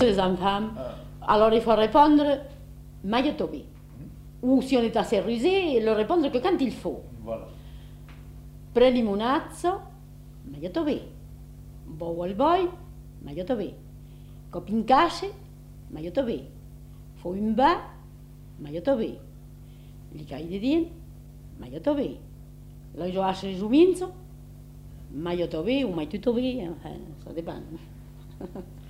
les enfants. Alors il faut répondre, Mayotobi. Ou si on est assez rusé, le répondre que quand il faut. Voilà. Prelimunazzo, Mayotobi. Bow al boy, Mayotobi. Copincache, Mayotobi. Foumba, Mayotobi. Licai de dien, Mayotobi. Lo joache juminzo, Mayotobi ou Maitutobi, ça dépend.